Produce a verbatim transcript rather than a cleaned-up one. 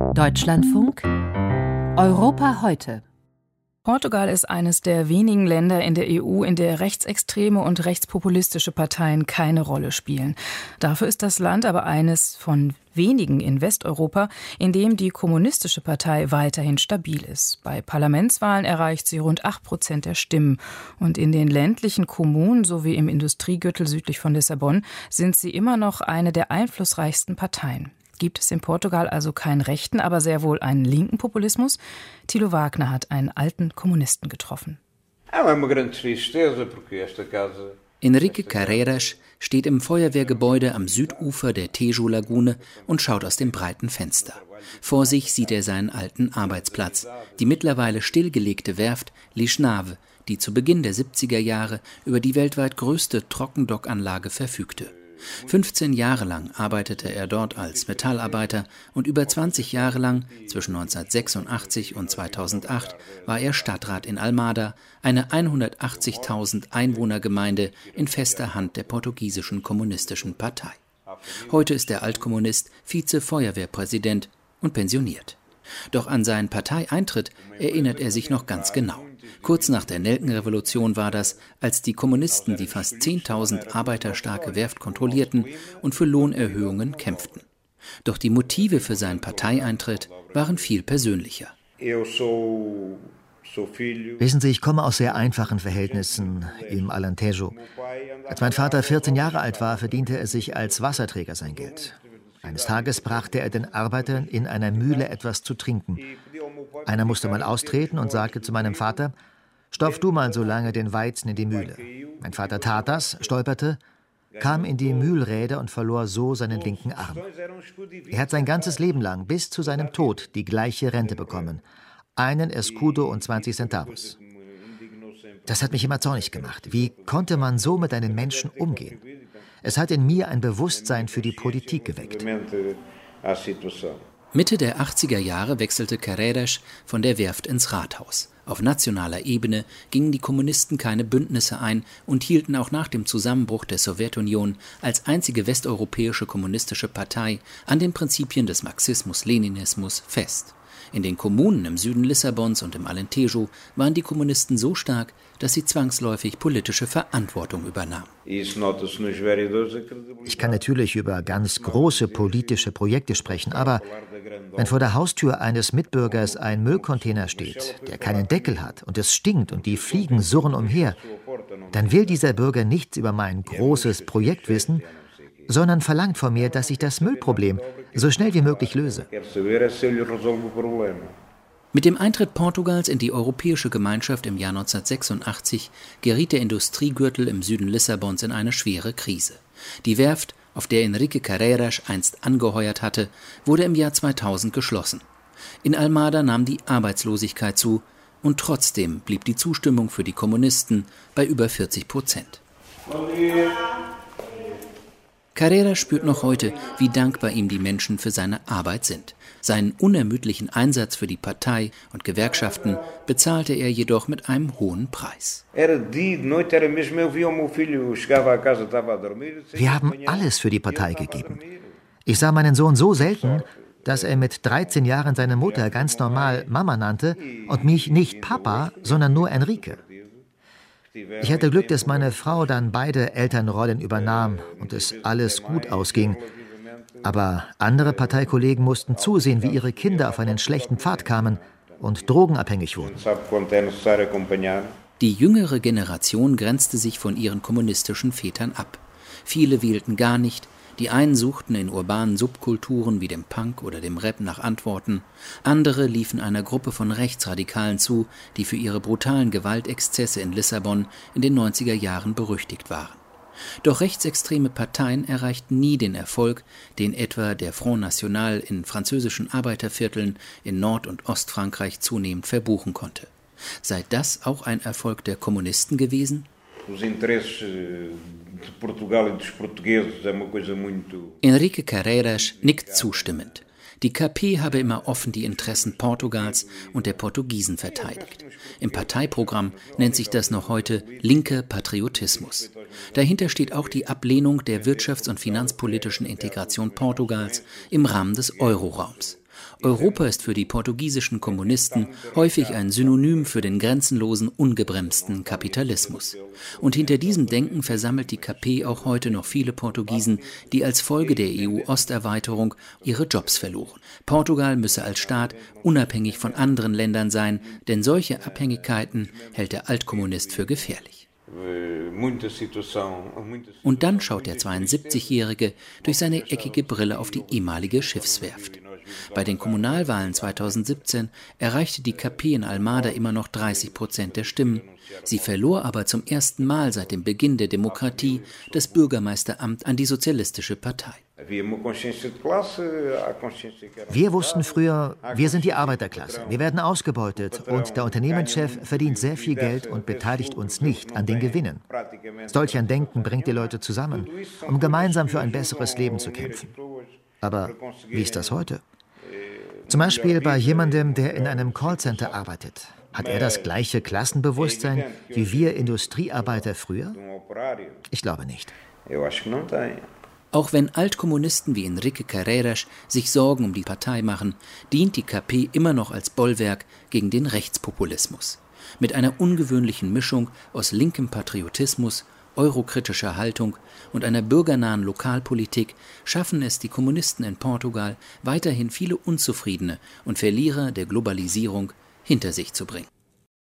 Deutschlandfunk Europa heute. Portugal ist eines der wenigen Länder in der E U, in der rechtsextreme und rechtspopulistische Parteien keine Rolle spielen. Dafür ist das Land aber eines von wenigen in Westeuropa, in dem die kommunistische Partei weiterhin stabil ist. Bei Parlamentswahlen erreicht sie rund acht Prozent der Stimmen. Und in den ländlichen Kommunen sowie im Industriegürtel südlich von Lissabon sind sie immer noch eine der einflussreichsten Parteien. Gibt es in Portugal also keinen rechten, aber sehr wohl einen linken Populismus? Thilo Wagner hat einen alten Kommunisten getroffen. Enrique Carreiras steht im Feuerwehrgebäude am Südufer der Tejo-Lagune und schaut aus dem breiten Fenster. Vor sich sieht er seinen alten Arbeitsplatz, die mittlerweile stillgelegte Werft Lisnave, die zu Beginn der siebziger Jahre über die weltweit größte Trockendockanlage verfügte. fünfzehn Jahre lang arbeitete er dort als Metallarbeiter und über zwanzig Jahre lang, zwischen neunzehnhundertsechsundachtzig und zweitausendacht, war er Stadtrat in Almada, eine hundertachtzigtausend Einwohnergemeinde in fester Hand der portugiesischen kommunistischen Partei. Heute ist der Altkommunist Vize-Feuerwehrpräsident und pensioniert. Doch an seinen Parteieintritt erinnert er sich noch ganz genau. Kurz nach der Nelkenrevolution war das, als die Kommunisten die fast zehntausend arbeiterstarke Werft kontrollierten und für Lohnerhöhungen kämpften. Doch die Motive für seinen Parteieintritt waren viel persönlicher. Wissen Sie, ich komme aus sehr einfachen Verhältnissen im Alentejo. Als mein Vater vierzehn Jahre alt war, verdiente er sich als Wasserträger sein Geld. Eines Tages brachte er den Arbeitern in einer Mühle etwas zu trinken. Einer musste mal austreten und sagte zu meinem Vater: »Stopf du mal so lange den Weizen in die Mühle.« Mein Vater tat das, stolperte, kam in die Mühlräder und verlor so seinen linken Arm. Er hat sein ganzes Leben lang bis zu seinem Tod die gleiche Rente bekommen. Einen Escudo und zwanzig Centavos. Das hat mich immer zornig gemacht. Wie konnte man so mit einem Menschen umgehen? Es hat in mir ein Bewusstsein für die Politik geweckt. Mitte der achtziger Jahre wechselte Carreiras von der Werft ins Rathaus. Auf nationaler Ebene gingen die Kommunisten keine Bündnisse ein und hielten auch nach dem Zusammenbruch der Sowjetunion als einzige westeuropäische kommunistische Partei an den Prinzipien des Marxismus-Leninismus fest. In den Kommunen im Süden Lissabons und im Alentejo waren die Kommunisten so stark, dass sie zwangsläufig politische Verantwortung übernahmen. Ich kann natürlich über ganz große politische Projekte sprechen, aber wenn vor der Haustür eines Mitbürgers ein Müllcontainer steht, der keinen Deckel hat und es stinkt und die Fliegen surren umher, dann will dieser Bürger nichts über mein großes Projekt wissen, sondern verlangt von mir, dass ich das Müllproblem so schnell wie möglich löse. Mit dem Eintritt Portugals in die Europäische Gemeinschaft im Jahr neunzehnhundertsechsundachtzig geriet der Industriegürtel im Süden Lissabons in eine schwere Krise. Die Werft, auf der Enrique Carreiras einst angeheuert hatte, wurde im Jahr zweitausend geschlossen. In Almada nahm die Arbeitslosigkeit zu und trotzdem blieb die Zustimmung für die Kommunisten bei über vierzig Prozent. Carreiras spürt noch heute, wie dankbar ihm die Menschen für seine Arbeit sind. Seinen unermüdlichen Einsatz für die Partei und Gewerkschaften bezahlte er jedoch mit einem hohen Preis. Wir haben alles für die Partei gegeben. Ich sah meinen Sohn so selten, dass er mit dreizehn Jahren seine Mutter ganz normal Mama nannte und mich nicht Papa, sondern nur Enrique. Ich hatte Glück, dass meine Frau dann beide Elternrollen übernahm und es alles gut ausging. Aber andere Parteikollegen mussten zusehen, wie ihre Kinder auf einen schlechten Pfad kamen und drogenabhängig wurden. Die jüngere Generation grenzte sich von ihren kommunistischen Vätern ab. Viele wählten gar nicht. Die einen suchten in urbanen Subkulturen wie dem Punk oder dem Rap nach Antworten. Andere liefen einer Gruppe von Rechtsradikalen zu, die für ihre brutalen Gewaltexzesse in Lissabon in den neunziger Jahren berüchtigt waren. Doch rechtsextreme Parteien erreichten nie den Erfolg, den etwa der Front National in französischen Arbeitervierteln in Nord- und Ostfrankreich zunehmend verbuchen konnte. Sei das auch ein Erfolg der Kommunisten gewesen? Enrique Carreiras nickt zustimmend. Die K P habe immer offen die Interessen Portugals und der Portugiesen verteidigt. Im Parteiprogramm nennt sich das noch heute linker Patriotismus. Dahinter steht auch die Ablehnung der wirtschafts- und finanzpolitischen Integration Portugals im Rahmen des Euroraums. Europa ist für die portugiesischen Kommunisten häufig ein Synonym für den grenzenlosen, ungebremsten Kapitalismus. Und hinter diesem Denken versammelt die K P auch heute noch viele Portugiesen, die als Folge der E U-Osterweiterung ihre Jobs verloren. Portugal müsse als Staat unabhängig von anderen Ländern sein, denn solche Abhängigkeiten hält der Altkommunist für gefährlich. Und dann schaut der zweiundsiebzigjährige durch seine eckige Brille auf die ehemalige Schiffswerft. Bei den Kommunalwahlen zweitausendsiebzehn erreichte die K P in Almada immer noch dreißig Prozent der Stimmen. Sie verlor aber zum ersten Mal seit dem Beginn der Demokratie das Bürgermeisteramt an die Sozialistische Partei. Wir wussten früher, wir sind die Arbeiterklasse, wir werden ausgebeutet und der Unternehmenschef verdient sehr viel Geld und beteiligt uns nicht an den Gewinnen. Solch ein Denken bringt die Leute zusammen, um gemeinsam für ein besseres Leben zu kämpfen. Aber wie ist das heute? Zum Beispiel bei jemandem, der in einem Callcenter arbeitet. Hat er das gleiche Klassenbewusstsein wie wir Industriearbeiter früher? Ich glaube nicht. Auch wenn Altkommunisten wie Henrique Carreiras sich Sorgen um die Partei machen, dient die K P immer noch als Bollwerk gegen den Rechtspopulismus. Mit einer ungewöhnlichen Mischung aus linkem Patriotismus, eurokritischer Haltung und einer bürgernahen Lokalpolitik schaffen es die Kommunisten in Portugal, weiterhin viele Unzufriedene und Verlierer der Globalisierung hinter sich zu bringen.